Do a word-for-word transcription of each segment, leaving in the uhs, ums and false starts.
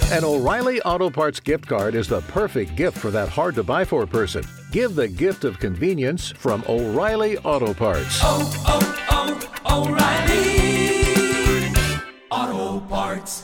An O'Reilly Auto Parts gift card is the perfect gift for that hard-to-buy-for person. Give the gift of convenience from O'Reilly Auto Parts. Oh, oh, oh, O'Reilly Auto Parts.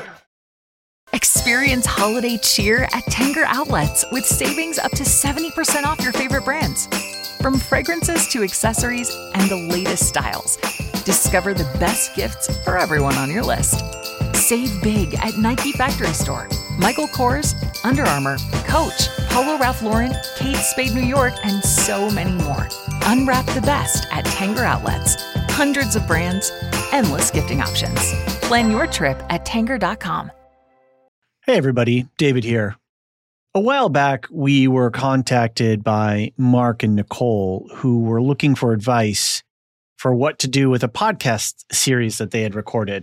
Experience holiday cheer at Tanger Outlets with savings up to seventy percent off your favorite brands. From fragrances to accessories and the latest styles, discover the best gifts for everyone on your list. Save big at Nike Factory Store, Michael Kors, Under Armour, Coach, Polo Ralph Lauren, Kate Spade New York, and so many more. Unwrap the best at Tanger Outlets. Hundreds of brands, endless gifting options. Plan your trip at tanger dot com. Hey everybody, David here. A while back, we were contacted by Mark and Nicole, who were looking for advice for what to do with a podcast series that they had recorded.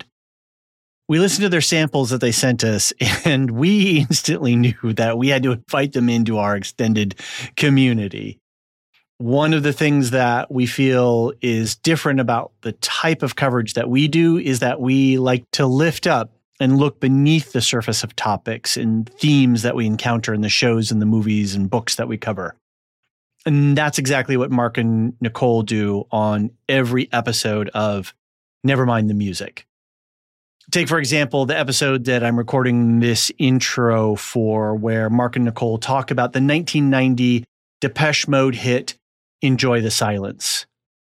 We listened to their samples that they sent us, and we instantly knew that we had to invite them into our extended community. One of the things that we feel is different about the type of coverage that we do is that we like to lift up and look beneath the surface of topics and themes that we encounter in the shows and the movies and books that we cover. And that's exactly what Mark and Nicole do on every episode of Nevermind the Music. Take, for example, the episode that I'm recording this intro for, where Mark and Nicole talk about the nineteen ninety Depeche Mode hit, Enjoy the Silence.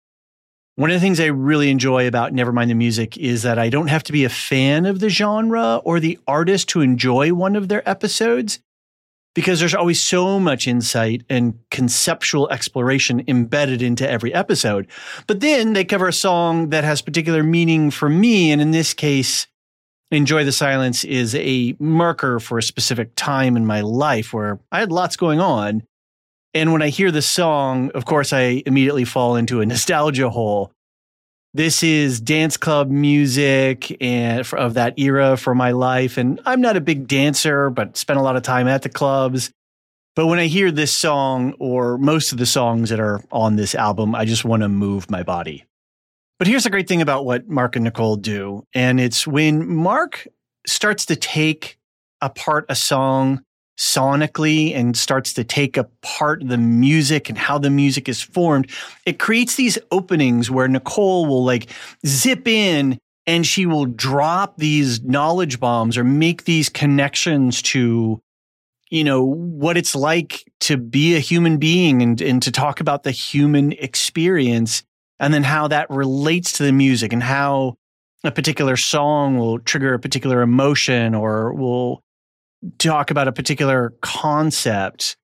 One of the things I really enjoy about Nevermind the Music is that I don't have to be a fan of the genre or the artist to enjoy one of their episodes, because there's always so much insight and conceptual exploration embedded into every episode. But then they cover a song that has particular meaning for me, and in this case, Enjoy the Silence is a marker for a specific time in my life where I had lots going on. And when I hear the song, of course, I immediately fall into a nostalgia hole. This is dance club music and of that era for my life. And I'm not a big dancer, but spent a lot of time at the clubs. But when I hear this song, or most of the songs that are on this album, I just want to move my body. But here's the great thing about what Mark and Nicole do. And it's when Mark starts to take apart a song sonically and starts to take apart the music and how the music is formed, it creates these openings where Nicole will like zip in and she will drop these knowledge bombs or make these connections to, you know, what it's like to be a human being and, and to talk about the human experience, and then how that relates to the music and how a particular song will trigger a particular emotion or will talk about a particular concept.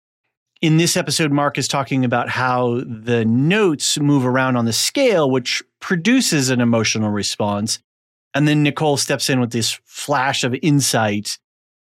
In this episode, Mark is talking about how the notes move around on the scale, which produces an emotional response. And then Nicole steps in with this flash of insight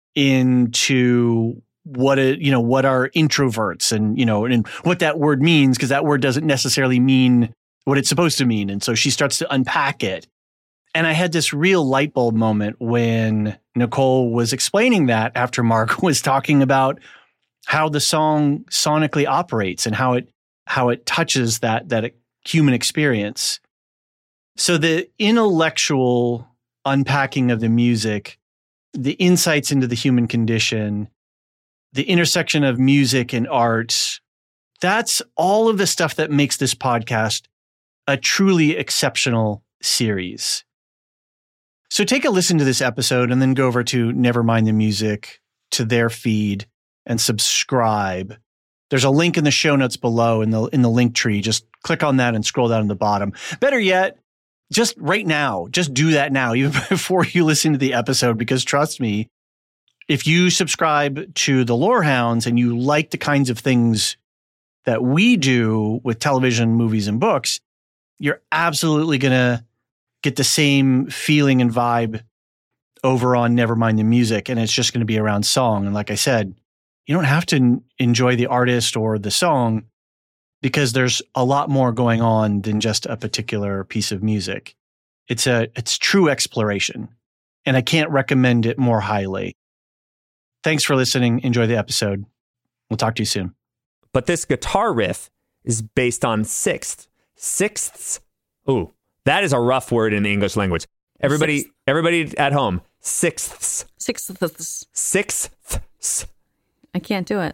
into what it, you know, what are introverts and, you know, and what that word means, because that word doesn't necessarily mean what it's supposed to mean. And so she starts to unpack it. And I had this real light bulb moment when Nicole was explaining that after Mark was talking about how the song sonically operates and how it how it touches that that human experience. So the intellectual unpacking of the music, the insights into the human condition, the intersection of music and art, that's all of the stuff that makes this podcast a truly exceptional series. So take a listen to this episode and then go over to Nevermind the Music, to their feed, and subscribe. There's a link in the show notes below in the in the link tree. Just click on that and scroll down to the bottom. Better yet, just right now, just do that now, even before you listen to the episode, because trust me, if you subscribe to the Lorehounds and you like the kinds of things that we do with television, movies, and books, you're absolutely going to get the same feeling and vibe over on Nevermind the Music, and it's just going to be around song. And like I said, you don't have to n- enjoy the artist or the song, because there's a lot more going on than just a particular piece of music. It's a it's true exploration, and I can't recommend it more highly. Thanks for listening. Enjoy the episode. We'll talk to you soon. But this guitar riff is based on sixths. Sixths. Ooh, that is a rough word in the English language. Everybody, Sixth. everybody at home, sixths. Sixths. Sixths. I can't do it.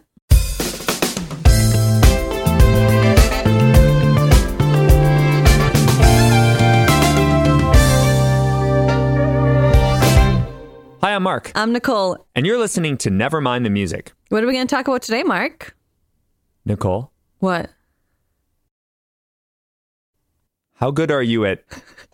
Hi, I'm Mark. I'm Nicole. And you're listening to Never Mind the Music. What are we going to talk about today, Mark? Nicole, What? how good are you at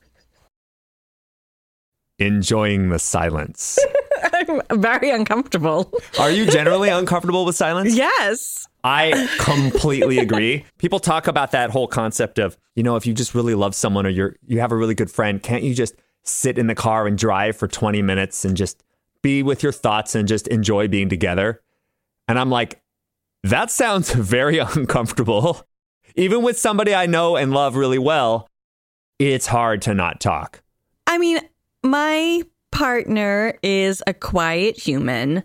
enjoying the silence? I'm very uncomfortable. Are you generally uncomfortable with silence? Yes. I completely agree. People talk about that whole concept of, you know, if you just really love someone or you're you have a really good friend, can't you just sit in the car and drive for twenty minutes and just be with your thoughts and just enjoy being together? And I'm like, that sounds very uncomfortable. Even with somebody I know and love really well, it's hard to not talk. I mean, my partner is a quiet human,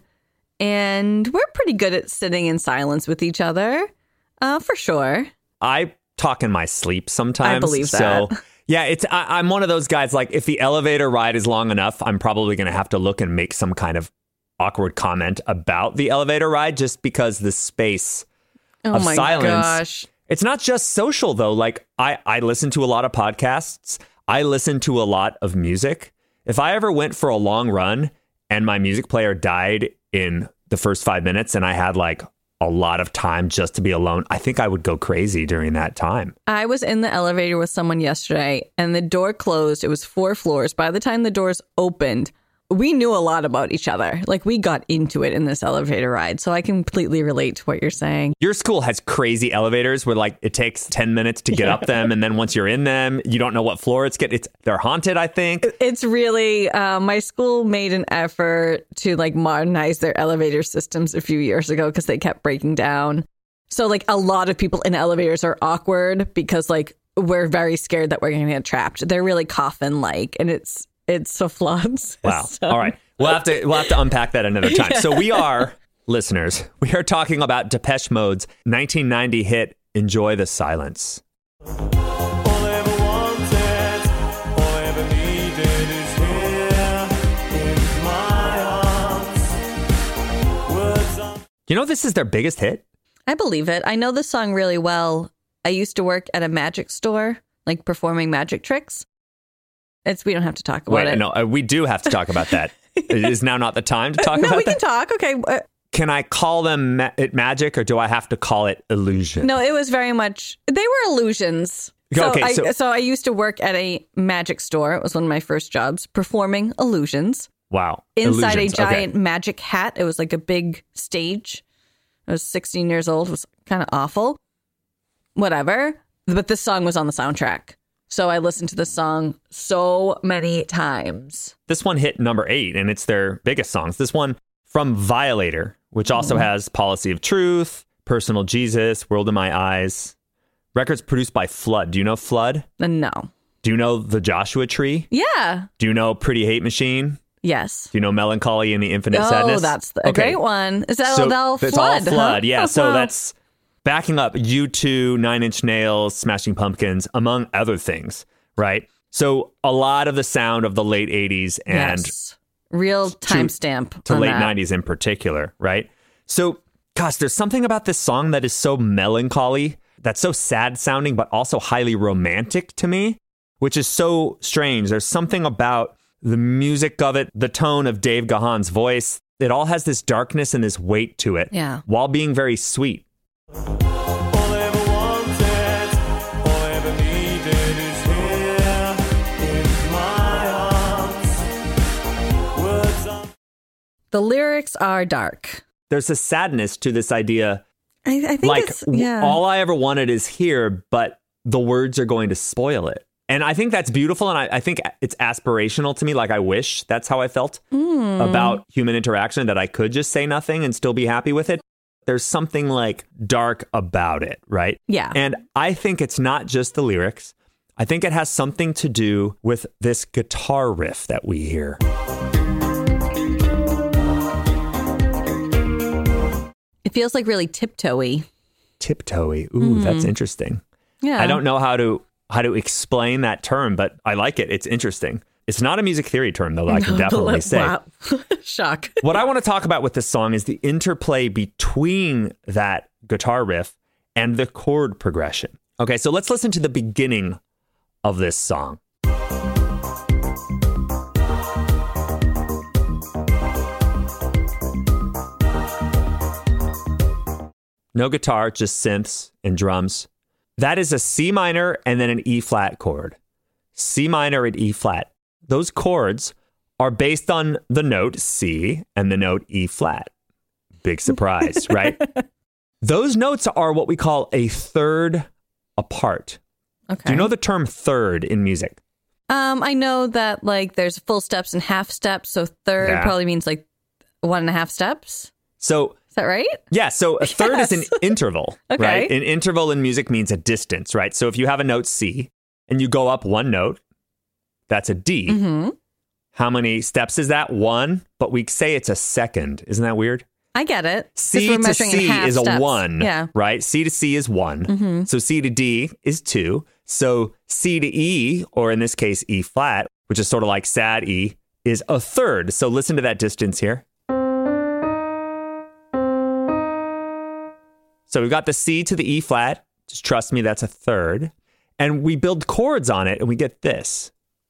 and we're pretty good at sitting in silence with each other, uh, for sure. I talk in my sleep sometimes. I believe that. So, yeah, it's I, I'm one of those guys, like, if the elevator ride is long enough, I'm probably going to have to look and make some kind of awkward comment about the elevator ride just because the space Oh of my silence. gosh. It's not just social, though. Like, I, I listen to a lot of podcasts. I listen to a lot of music. If I ever went for a long run and my music player died in the first five minutes and I had like a lot of time just to be alone, I think I would go crazy during that time. I was in the elevator with someone yesterday, and the door closed. It was four floors. By the time the doors opened, we knew a lot about each other. Like, we got into it in this elevator ride. So I completely relate to what you're saying. Your school has crazy elevators where like it takes ten minutes to get Yeah. up them. And then once you're in them, you don't know what floor it's get. It's they're haunted, I think. It's really, uh, my school made an effort to like modernize their elevator systems a few years ago because they kept breaking down. So like a lot of people in elevators are awkward because like we're very scared that we're going to get trapped. They're really coffin-like, and it's it's so floods. Wow. So- All right. We'll have to we'll have to unpack that another time. Yeah. So we are, listeners, we are talking about Depeche Mode's nineteen ninety hit Enjoy the Silence. All I ever wanted, all I ever needed is here in my arms. Words on You know, this is their biggest hit? I believe it. I know the song really well. I used to work at a magic store, like performing magic tricks. It's we don't have to talk about Wait, it. no, uh, we do have to talk about that. Is now not the time to talk no, about we that? can talk. Okay. Uh, Can I call them ma- it magic, or do I have to call it illusion? No, it was very much. They were illusions. So, Okay, I, so- so I used to work at a magic store. It was one of my first jobs, performing illusions Wow. inside Illusions. a Okay. giant magic hat. It was like a big stage. I was sixteen years old. It was kind of awful. Whatever. But this song was on the soundtrack. So I listened to this song so many times. This one hit number eight, and it's their biggest songs. This one from Violator, which also has Policy of Truth, Personal Jesus, World in My Eyes. Records produced by Flood. Do you know Flood? Uh, No. Do you know The Joshua Tree? Yeah. Do you know Pretty Hate Machine? Yes. Do you know Melancholy and the Infinite Oh, Sadness? that's the, a Okay. great one. Is that So all that's Flood? all Flood, huh? yeah. So Wow. that's backing up U two, Nine Inch Nails, Smashing Pumpkins, among other things, right? So a lot of the sound of the late eighties and Yes. Real timestamp to on late that. nineties in particular, right? So, gosh, there's something about this song that is so melancholy, that's so sad sounding, but also highly romantic to me, which is so strange. There's something about the music of it, the tone of Dave Gahan's voice. It all has this darkness and this weight to it, Yeah. while being very sweet. all I ever wanted, all I ever needed is here in my arms. Words on The lyrics are dark. There's a sadness to this idea, I, I think like it's, w- yeah. all I ever wanted is here, but the words are going to spoil it. And I think that's beautiful, and I, I think it's aspirational to me. Like, I wish that's how I felt Hmm. about human interaction, that I could just say nothing and still be happy with it. There's something like dark about it, right? Yeah. And I think it's not just the lyrics. I think it has something to do with this guitar riff that we hear. It feels like really tiptoey. Tiptoey. Ooh, that's Hmm. interesting. Yeah. I don't know how to how to explain that term, but I like it. It's interesting. It's not a music theory term, though, I can definitely say. Wow. Shock. What I want to talk about with this song is the interplay between that guitar riff and the chord progression. Okay, so let's listen to the beginning of this song. No guitar, just synths and drums. That is a C minor and then an E flat chord. C minor and E flat. Those chords are based on the note C and the note E flat. Big surprise, right? Those notes are what we call a third apart. Okay. Do you know the term third in music? Um, I know that like there's full steps and half steps. So third Yeah. probably means like one and a half steps. So Is that right? yeah, so a third is an Yes. interval, Okay. right? An interval in music means a distance, right? So if you have a note C and you go up one note, that's a D. Mm-hmm. How many steps is that? One, but we say it's a second. Isn't that weird? I get it. 'Cause C we're to measuring in C half is a steps. one, Yeah. right? C to C is one. Mm-hmm. So C to D is two. So C to E, or in this case, E flat, which is sort of like sad E, is a third. So listen to that distance here. So we've got the C to the E flat. Just trust me, that's a third. And we build chords on it and we get this.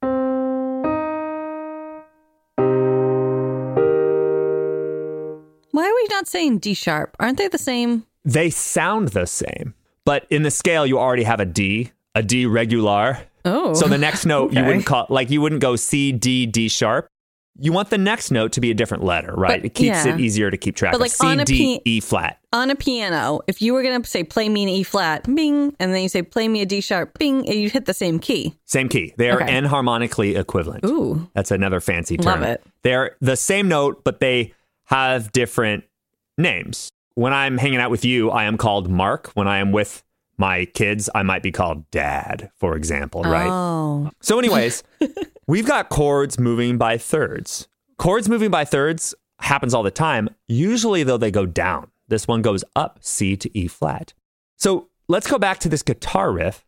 Why are we not saying D sharp? Aren't they the same? They sound the same, but in the scale, you already have a D, a D regular. Oh. So the next note you Okay. wouldn't call, like you wouldn't go C, D, D sharp. You want the next note to be a different letter, right? But, it keeps yeah. it easier to keep track But of. like C, on a D, P- E flat. On a piano, if you were going to say play me an E flat, bing, and then you say play me a D sharp, bing, and you hit the same key. Same key. They are Okay. enharmonically equivalent. Ooh. That's another fancy term. Love it. They're the same note, but they have different names. When I'm hanging out with you, I am called Mark. When I am with my kids, I might be called Dad, for example, right? Oh. So anyways, we've got chords moving by thirds. Chords moving by thirds happens all the time. Usually, though, they go down. This one goes up, C to E flat. So let's go back to this guitar riff.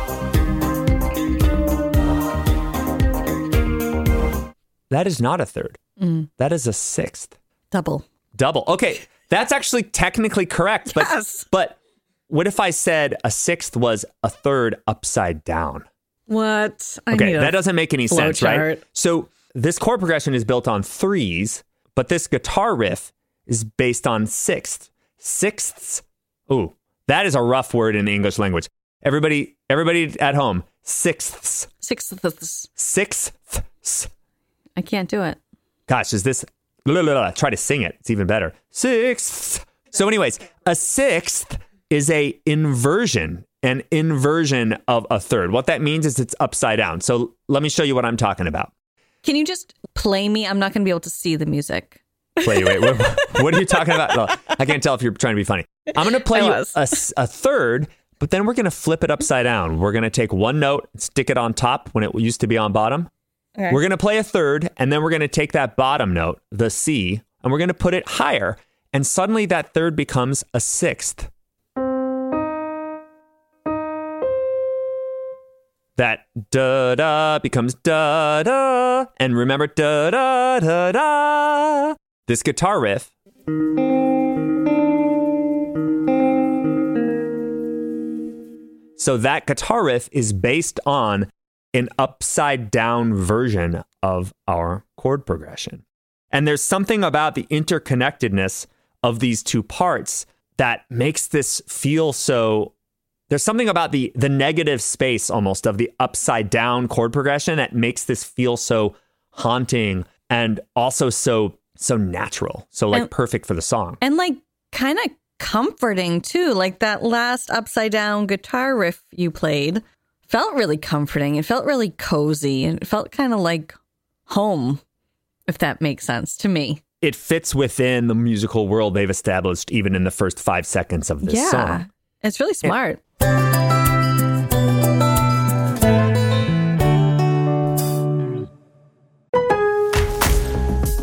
That is not a third. Mm. That is a sixth. Double. Double. Okay, that's actually technically correct. But, Yes. but what if I said a sixth was a third upside down? What? I Okay, need a that doesn't make any flow sense, right? chart. So this chord progression is built on threes, but this guitar riff is based on sixths. Sixths. Ooh, that is a rough word in the English language. Everybody, everybody at home, sixths. Sixths. Sixths. I can't do it. Gosh, is this... Blah, blah, blah. Try to sing it. It's even better. Sixths. So anyways, a sixth is a inversion, an inversion of a third. What that means is it's upside down. So let me show you what I'm talking about. Can you just play me? I'm not going to be able to see the music. Wait, wait, what, what are you talking about? Well, I can't tell if you're trying to be funny. I'm going to play I you was. a, s- a third, but then we're going to flip it upside down. We're going to take one note, stick it on top when it used to be on bottom. Okay. We're going to play a third, and then we're going to take that bottom note, the C, and we're going to put it higher. And suddenly that third becomes a sixth. That da-da becomes da-da. And remember, da-da-da-da. This guitar riff. So that guitar riff is based on an upside down version of our chord progression. And there's something about the interconnectedness of these two parts that makes this feel so... There's something about the the negative space almost of the upside down chord progression that makes this feel so haunting and also so so natural, so like And- perfect for the song. And like kind of comforting too. Like that last upside down guitar riff you played felt really comforting. It felt really cozy and it felt kind of like home, if that makes sense to me. It fits within the musical world they've established even in the first five seconds of this yeah. song. It's really smart.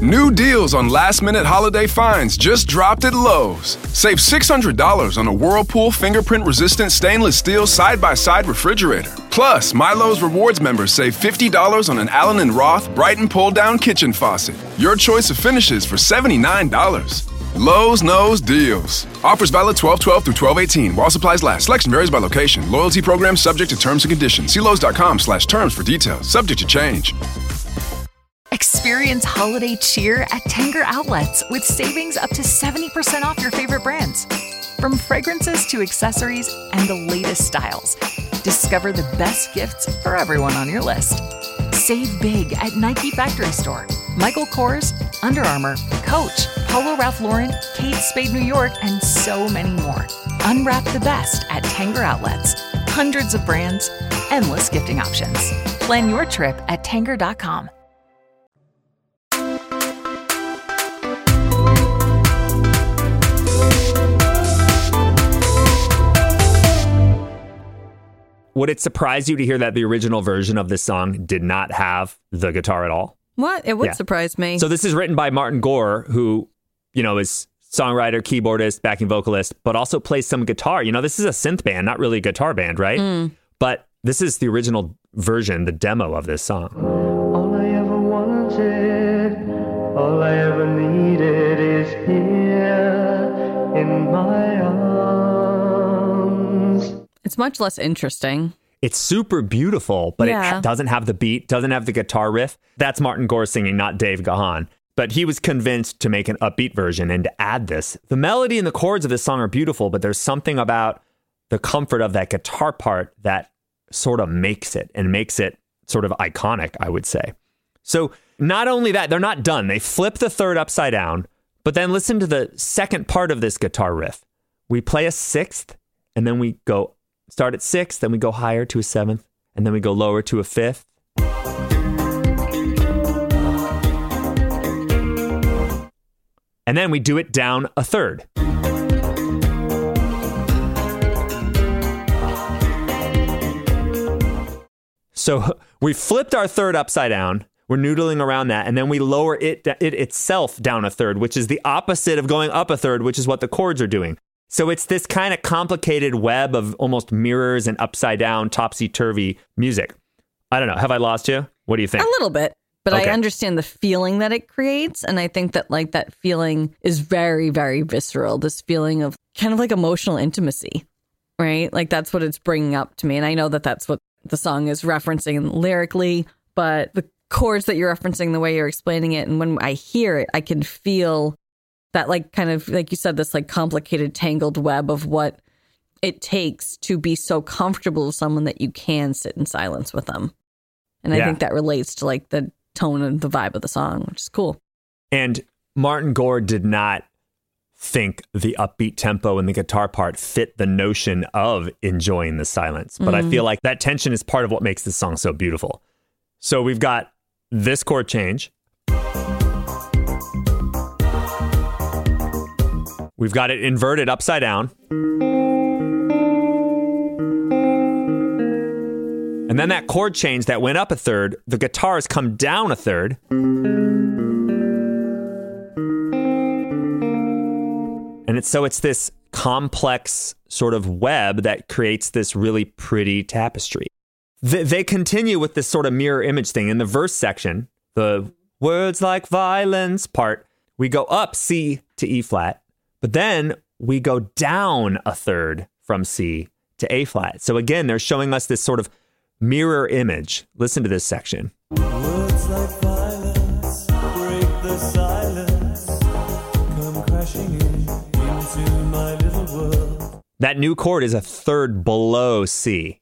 New deals on last-minute holiday finds just dropped at Lowe's. Save six hundred dollars on a Whirlpool fingerprint-resistant stainless steel side-by-side refrigerator. Plus, My Lowe's Rewards members save fifty dollars on an Allen and Roth Brighton pull-down kitchen faucet. Your choice of finishes for seventy-nine dollars. Lowe's knows deals. Offers valid twelve twelve through twelve eighteen while supplies last. Selection varies by location. Loyalty program subject to terms and conditions. See Lowe's.com slash terms for details. Subject to change. Experience holiday cheer at Tanger Outlets with savings up to seventy percent off your favorite brands. From fragrances to accessories and the latest styles, discover the best gifts for everyone on your list. Save big at Nike Factory Store, Michael Kors, Under Armour, Coach, Polo Ralph Lauren, Kate Spade New York, and so many more. Unwrap the best at Tanger Outlets. Hundreds of brands, endless gifting options. Plan your trip at tanger dot com. Would it surprise you to hear that the original version of this song did not have the guitar at all? What? It would Yeah. surprise me. So this is written by Martin Gore, who, you know, is songwriter, keyboardist, backing vocalist, but also plays some guitar. You know, this is a synth band, not really a guitar band, right? Mm. But this is the original version, the demo of this song. All I ever wanted, all I ever needed is here in my arms. It's much less interesting. It's super beautiful, but Yeah. it doesn't have the beat, doesn't have the guitar riff. That's Martin Gore singing, not Dave Gahan. But he was convinced to make an upbeat version and to add this. The melody and the chords of this song are beautiful, but there's something about the comfort of that guitar part that sort of makes it and makes it sort of iconic, I would say. So not only that, they're not done. They flip the third upside down, but then listen to the second part of this guitar riff. We play a sixth, and then we go start at sixth, then we go higher to a seventh, and then we go lower to a fifth. And then we do it down a third. So we flipped our third upside down. We're noodling around that, and then we lower it, it itself down a third, which is the opposite of going up a third, which is what the chords are doing. So it's this kind of complicated web of almost mirrors and upside down, topsy-turvy music. I don't know. Have I lost you? What do you think? A little bit. But Okay. I understand the feeling that it creates. And I think that like that feeling is very, very visceral. This feeling of kind of like emotional intimacy, right? Like that's what it's bringing up to me. And I know that that's what the song is referencing lyrically, but the chords that you're referencing, the way you're explaining it, and when I hear it, I can feel that like kind of, like you said, this like complicated tangled web of what it takes to be so comfortable with someone that you can sit in silence with them. And I Yeah. think that relates to like the tone and the vibe of the song, which is cool. And Martin Gore did not think the upbeat tempo and the guitar part fit the notion of enjoying the silence. But I feel like that tension is part of what makes this song so beautiful. So we've got this chord change. We've got it inverted upside down. And then that chord change that went up a third, the guitars come down a third. And it's so it's this complex sort of web that creates this really pretty tapestry. They, they continue with this sort of mirror image thing. In the verse section, the words like violence part, we go up C to E flat, but then we go down a third from C to A flat. So again, they're showing us this sort of mirror image. Listen to this section. Words like violence break the silence, come crashing in into my little world. That new chord is a third below C.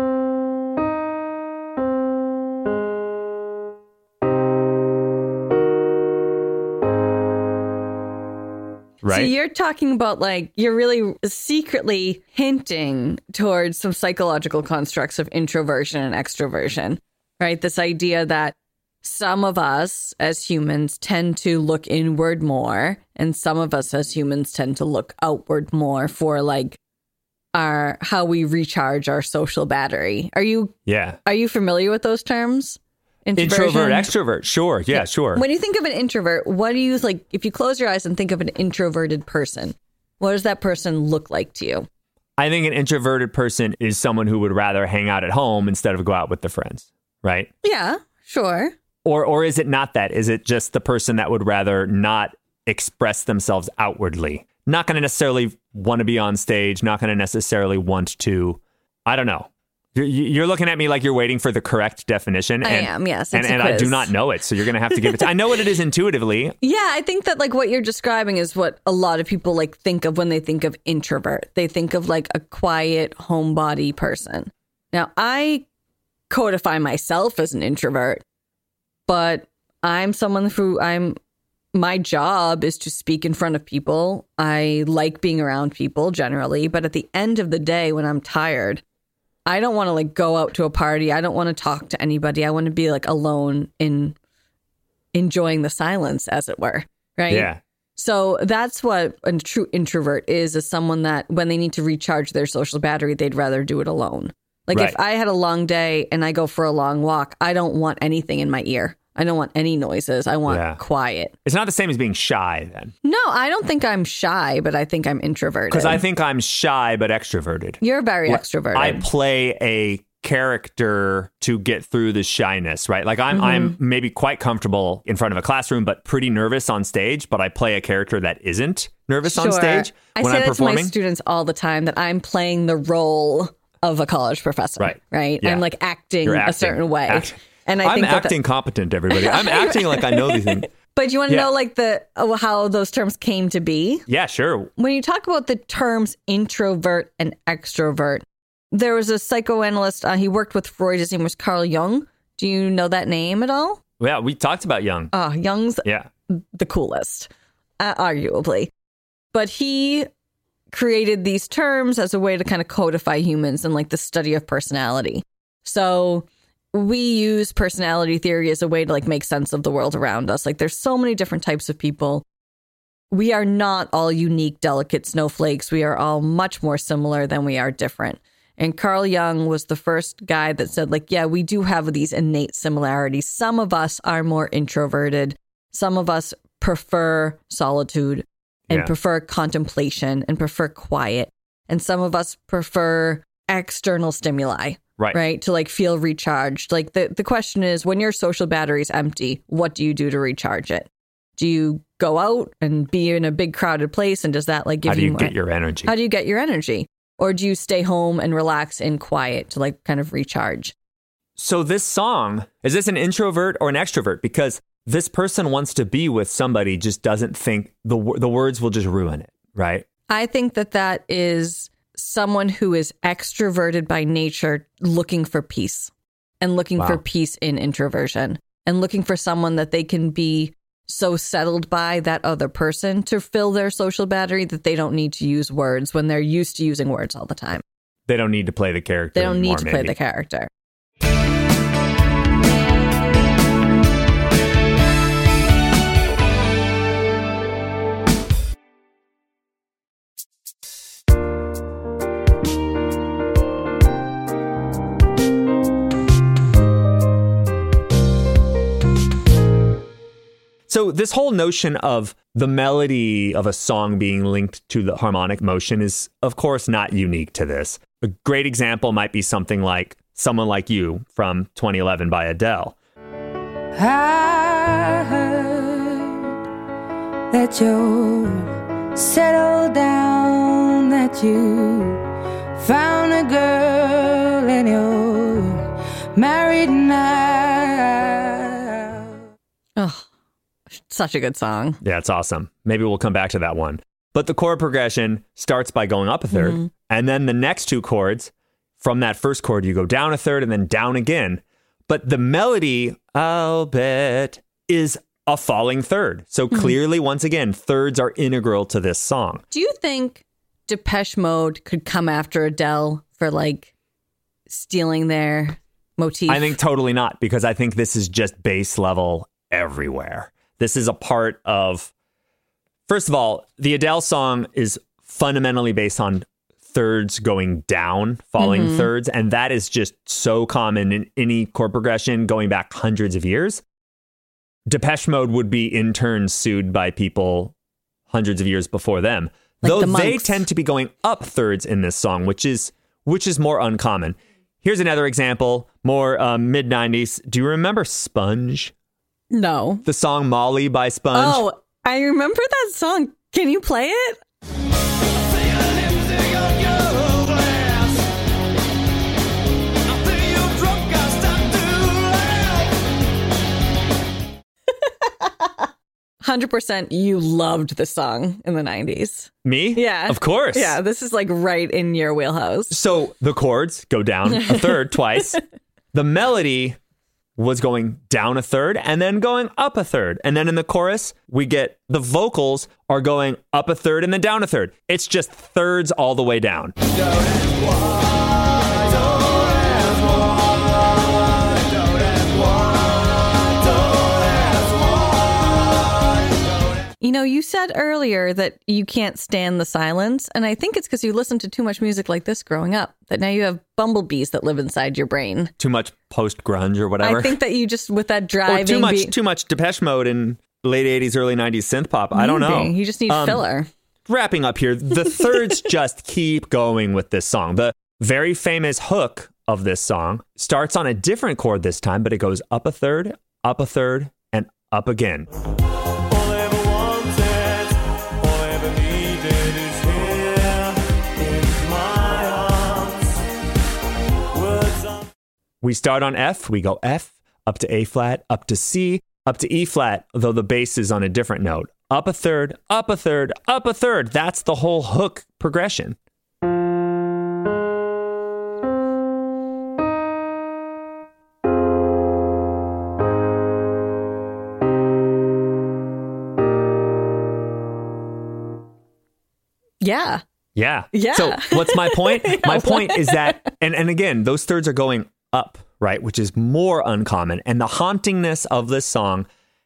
Right? So you're talking about like, you're really secretly hinting towards some psychological constructs of introversion and extroversion, right? This idea that some of us as humans tend to look inward more, and some of us as humans tend to look outward more for like our, how we recharge our social battery. Are you, Yeah. are you familiar with those terms? Introversion. Introvert, extrovert. Sure. Yeah, sure. When you think of an introvert, what do you like? If you close your eyes and think of an introverted person, what does that person look like to you? I think an introverted person is someone who would rather hang out at home instead of go out with their friends, right? Yeah, sure. Or or is it not that? Is it just the person that would rather not express themselves outwardly? Not going to necessarily want to be on stage, not going to necessarily want to, I don't know. You're, you're looking at me like you're waiting for the correct definition. I and, am, yes. And, it's a and I quiz. do not know it, so you're going to have to give it to I know what it is intuitively. Yeah, I think that like what you're describing is what a lot of people like think of when they think of introvert. They think of like a quiet homebody person. Now, I codify myself as an introvert, but I'm someone who I'm my job is to speak in front of people. I like being around people generally, but at the end of the day when I'm tired, I don't want to like go out to a party. I don't want to talk to anybody. I want to be like alone in enjoying the silence, as it were. Right. Yeah. So that's what a true introvert is, is someone that when they need to recharge their social battery, they'd rather do it alone. Like Right. if I had a long day and I go for a long walk, I don't want anything in my ear. I don't want any noises. I want Yeah. quiet. It's not the same as being shy then. No, I don't think I'm shy, but I think I'm introverted. Because I think I'm shy but extroverted. You're very Like, extroverted. I play a character to get through the shyness, right? Like I'm Mm-hmm. I'm maybe quite comfortable in front of a classroom, but pretty nervous on stage. But I play a character that isn't nervous on Sure. stage I when say I'm that performing. to my students all the time, that I'm playing the role of a college professor. Right. Right. Yeah. I'm like acting, You're a acting. certain way. Act- and I I'm think that acting competent, everybody. I'm acting like I know these things. But you want to Yeah. know like the oh, how those terms came to be? Yeah, sure. When you talk about the terms introvert and extrovert, there was a psychoanalyst, uh, he worked with Freud, his name was Carl Jung. Do you know that name at all? Yeah, we talked about Jung. Oh, Jung's Yeah. the coolest, uh, arguably. But he created these terms as a way to kind of codify humans and like the study of personality. So we use personality theory as a way to like make sense of the world around us. Like there's so many different types of people. We are not all unique, delicate snowflakes. We are all much more similar than we are different. And Carl Jung was the first guy that said, like, yeah, we do have these innate similarities. Some of us are more introverted. Some of us prefer solitude and Yeah. prefer contemplation and prefer quiet. And some of us prefer external stimuli, Right. right? To like feel recharged. Like the, the question is, when your social battery is empty, what do you do to recharge it? Do you go out and be in a big crowded place? And does that like give How do you more? get your energy? How do you get your energy? Or do you stay home and relax in quiet to like kind of recharge? So this song, is this an introvert or an extrovert? Because this person wants to be with somebody, just doesn't think the wo- the words will just ruin it, right? I think that that is someone who is extroverted by nature, looking for peace and looking Wow. for peace in introversion and looking for someone that they can be so settled by that other person to fill their social battery that they don't need to use words when they're used to using words all the time. They don't need to play the character. They don't need anymore, to play maybe. the character. So this whole notion of the melody of a song being linked to the harmonic motion is, of course, not unique to this. A great example might be something like Someone Like You from twenty eleven by Adele. I heard that you settled down, that you found a girl and you're married now. Oh, such a good song. Yeah, it's awesome. Maybe we'll come back to that one. But the chord progression starts by going up a third, Mm-hmm. and then the next two chords, from that first chord, you go down a third and then down again. But the melody, I'll bet, is a falling third. So Mm-hmm. clearly, once again, thirds are integral to this song. Do you think Depeche Mode could come after Adele for like stealing their motif? I think totally not, because I think this is just bass level everywhere. This is a part of, first of all, the Adele song is fundamentally based on thirds going down, falling Mm-hmm. thirds. And that is just so common in any chord progression going back hundreds of years. Depeche Mode would be in turn sued by people hundreds of years before them. Like Though the they Monks. tend to be going up thirds in this song, which is which is more uncommon. Here's another example, more uh, mid nineties. Do you remember Sponge? No. The song Molly by Sponge? Oh, I remember that song. Can you play it? one hundred percent you loved the song in the nineties. Me? Yeah. Of course. Yeah, this is like right in your wheelhouse. So the chords go down a third twice. The melody was going down a third and then going up a third. And then in the chorus, we get the vocals are going up a third and then down a third. It's just thirds all the way down. You know, you said earlier that you can't stand the silence, and I think it's because you listened to too much music like this growing up, that now you have bumblebees that live inside your brain. Too much post-grunge or whatever. I think that you just, with that or driving... too much, beat- too much Depeche Mode in late eighties, early nineties synth pop. I don't know. Maybe. You just need Um, filler. Wrapping up here, the thirds just keep going with this song. The very famous hook of this song starts on a different chord this time, but it goes up a third, up a third, and up again. All I ever wanted, all I ever needed is here in my arms. Words on We start on F, we go F, up to A flat, up to C, up to E flat, though the bass is on a different note. Up a third, up a third, up a third. That's the whole hook progression. Yeah. Yeah. Yeah. So what's my point? my Yeah, point what? is that, and, and again, those thirds are going up, right? Which is more uncommon. And the hauntingness of this song,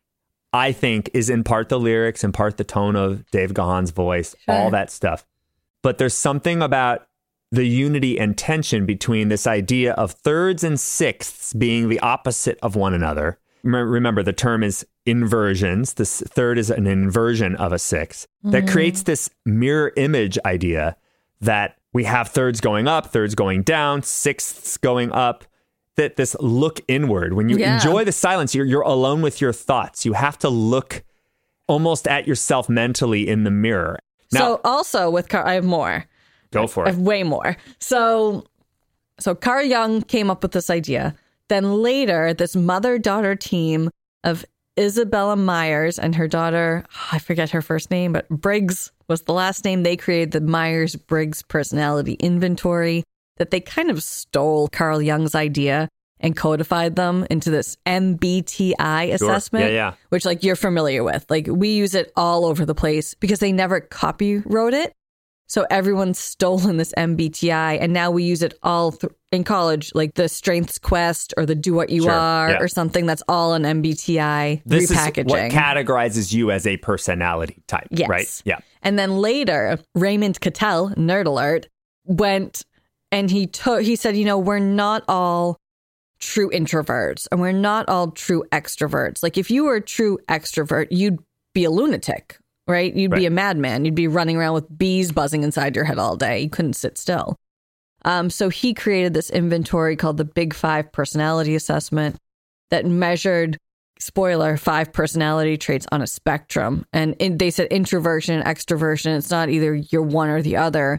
I think, is in part the lyrics, in part the tone of Dave Gahan's voice, Sure. all that stuff. But there's something about the unity and tension between this idea of thirds and sixths being the opposite of one another. Rem- Remember, the term is inversions. This third is an inversion of a sixth. That creates this mirror image idea that we have thirds going up, thirds going down, sixths going up. That this look inward. When you Yeah. enjoy the silence, you're, you're alone with your thoughts. You have to look almost at yourself mentally in the mirror. Now, So also with Carl, I have more. go for I it. have way more. So, so Carl Jung came up with this idea. Then later, this mother-daughter team of Isabella Myers and her daughter, I forget her first name, but Briggs was the last name. They created the Myers-Briggs personality inventory that they kind of stole Carl Jung's idea and codified them into this M B T I Sure. assessment, Yeah, yeah. which like you're familiar with. Like we use it all over the place because they never copywrote it. So everyone's stolen this M B T I, and now we use it all th- in college, like the Strengths Quest or the Do What You Sure, Are yeah. or something. That's all an M B T I This repackaging. is what categorizes you as a personality type, Yes. right? Yeah. And then later, Raymond Cattell, nerd alert, went and he took. He said, you know, we're not all true introverts and we're not all true extroverts. Like if you were a true extrovert, you'd be a lunatic. Right? You'd be Right. a madman. You'd be running around with bees buzzing inside your head all day. You couldn't sit still. Um, so he created this inventory called the Big Five Personality Assessment that measured, spoiler, five personality traits on a spectrum. And in, they said introversion, extroversion, it's not either you're one or the other.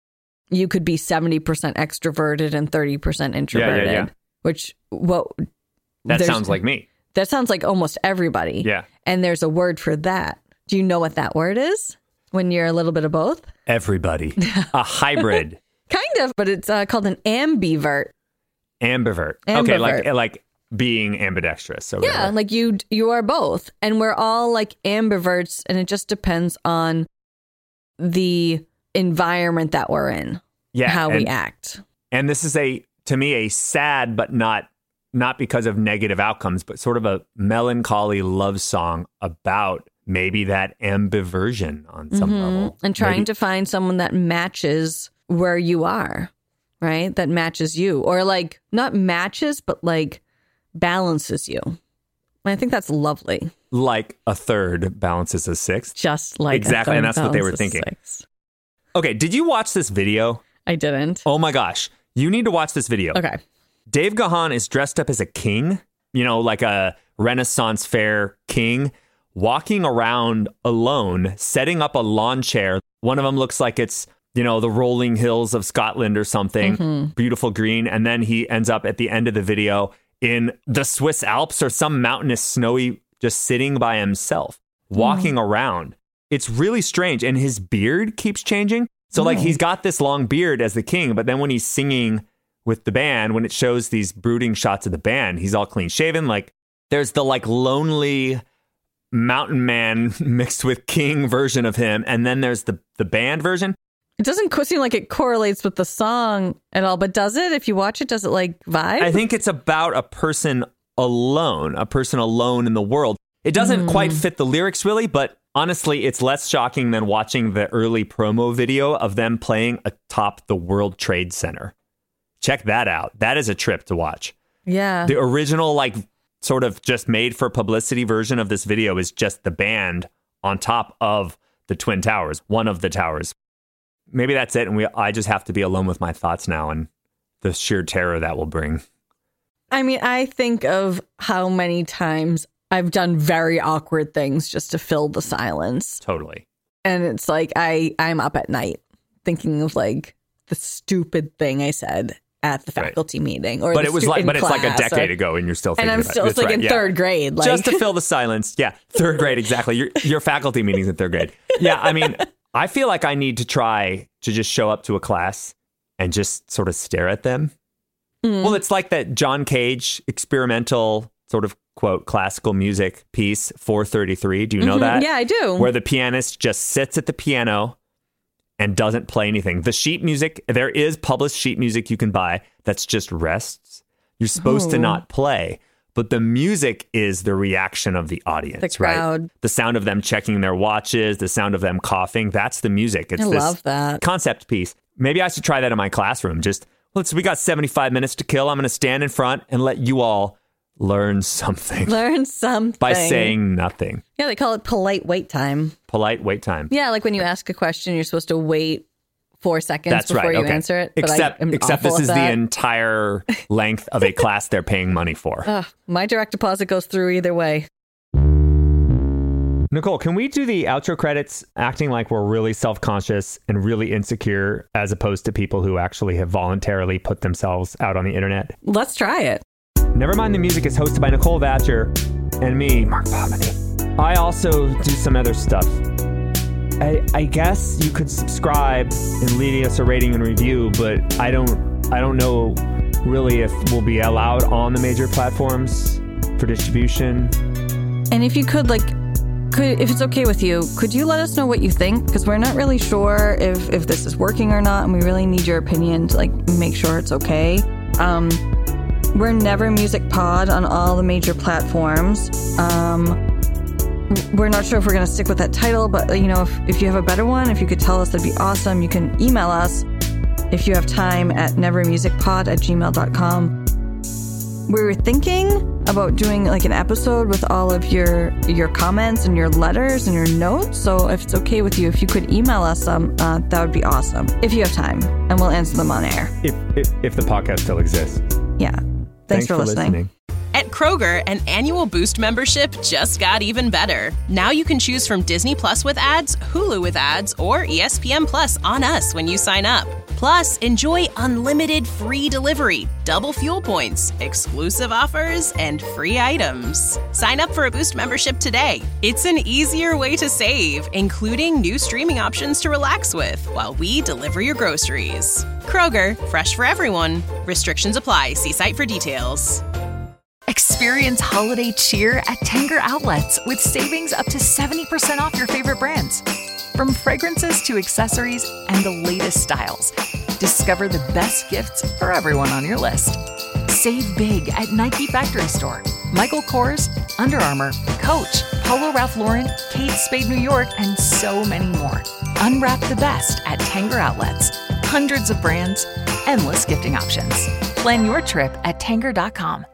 You could be seventy percent extroverted and thirty percent introverted, yeah. which, what? That there's- sounds like me. That sounds like almost everybody. Yeah. And there's a word for that. Do you know what that word is when you're a little bit of both? Everybody. A hybrid. Kind of, but it's uh, called an ambivert. Ambivert. Okay, like Ambivert. like being ambidextrous. Or Yeah, whatever. like you you are both. And we're all like ambiverts, and it just depends on the environment that we're in, yeah, how we and- act. And this is a, to me, a sad, but not not because of negative outcomes, but sort of a melancholy love song about maybe that ambiversion on some level. And trying Maybe- to find someone that matches where you are, right? That matches you, or like not matches, but like balances you. And I think that's lovely. Like a third balances a sixth. Just like exactly, a third and that's what they were balances thinking. six. Okay, did you watch this video? I didn't. Oh my gosh, you need to watch this video. Okay. Dave Gahan is dressed up as a king, you know, like a Renaissance fair king, walking around alone, setting up a lawn chair. One of them looks like it's, you know, the rolling hills of Scotland or something, Mm-hmm. beautiful green. And then he ends up at the end of the video in the Swiss Alps or some mountainous snowy, just sitting by himself, walking Mm. around. It's really strange. And his beard keeps changing. So like Oh. he's got this long beard as the king, but then when he's singing with the band, when it shows these brooding shots of the band, he's all clean shaven. Like there's the like lonely mountain man mixed with king version of him. And then there's the, the band version. It doesn't co- seem like it correlates with the song at all, but does it? If you watch it, does it like vibe? I think it's about a person alone, a person alone in the world. It doesn't Mm. quite fit the lyrics really, but honestly, it's less shocking than watching the early promo video of them playing atop the World Trade Center. Check that out. That is a trip to watch. Yeah. The original, like, sort of just made for publicity version of this video is just the band on top of the Twin Towers, one of the towers. Maybe that's it. And we, I just have to be alone with my thoughts now and the sheer terror that will bring. I mean, I think of how many times I've done very awkward things just to fill the silence. Totally. And it's like I, I'm up at night thinking of like the stupid thing I said at the faculty right. meeting. Or but it was stu- like, but it's like a decade or, ago, and you're still thinking and I'm about still it. it's like right, in yeah. third grade, like just to fill the silence. Yeah, third grade, exactly. Your your faculty meetings in third grade. Yeah, I mean, I feel like I need to try to just show up to a class and just sort of stare at them. Mm. Well, it's like that John Cage experimental sort of quote classical music piece, four thirty-three. Do you know mm-hmm. that? Yeah, I do. Where the pianist just sits at the piano and doesn't play anything. The sheet music, there is published sheet music you can buy that's just rests. You're supposed oh. to not play, but the music is the reaction of the audience, the crowd. Right? The sound of them checking their watches, the sound of them coughing, that's the music. It's I this love that. concept piece. Maybe I should try that in my classroom. Just, let's, we got seventy-five minutes to kill. I'm going to stand in front and let you all learn something. Learn something. By saying nothing. Yeah, they call it polite wait time. Polite wait time. Yeah, like when you ask a question, you're supposed to wait four seconds That's before right. you okay. answer it. But except except this is that. the entire length of a class they're paying money for. Ugh, my direct deposit goes through either way. Nicole, can we do the outro credits acting like we're really self-conscious and really insecure as opposed to people who actually have voluntarily put themselves out on the internet? Let's try it. Nevermind the Music is hosted by Nicole Thatcher and me, Mark Pomany. I also do some other stuff. I, I guess you could subscribe and leave us a rating and review, but I don't I don't know really if we'll be allowed on the major platforms for distribution. And if you could, like, could if it's okay with you, could you let us know what you think? Because we're not really sure if, if this is working or not, and we really need your opinion to, like, make sure it's okay. Um... We're Never Music Pod on all the major platforms. Um, we're not sure if we're going to stick with that title, but, you know, if, if you have a better one, if you could tell us, that'd be awesome. You can email us if you have time at nevermusicpod at gmail dot com. We were thinking about doing like an episode with all of your your comments and your letters and your notes. So if it's okay with you, if you could email us some, uh, that would be awesome. If you have time, and we'll answer them on air. If if, if the podcast still exists. Yeah. Thanks, Thanks for, for listening. listening. At Kroger, an annual Boost membership just got even better. Now you can choose from Disney Plus with ads, Hulu with ads, or E S P N Plus on us when you sign up. Plus, enjoy unlimited free delivery, double fuel points, exclusive offers, and free items. Sign up for a Boost membership today. It's an easier way to save, including new streaming options to relax with while we deliver your groceries. Kroger, fresh for everyone. Restrictions apply. See site for details. Experience holiday cheer at Tanger Outlets with savings up to seventy percent off your favorite brands. From fragrances to accessories and the latest styles, discover the best gifts for everyone on your list. Save big at Nike Factory Store, Michael Kors, Under Armour, Coach, Polo Ralph Lauren, Kate Spade New York, and so many more. Unwrap the best at Tanger Outlets. Hundreds of brands, endless gifting options. Plan your trip at tanger dot com.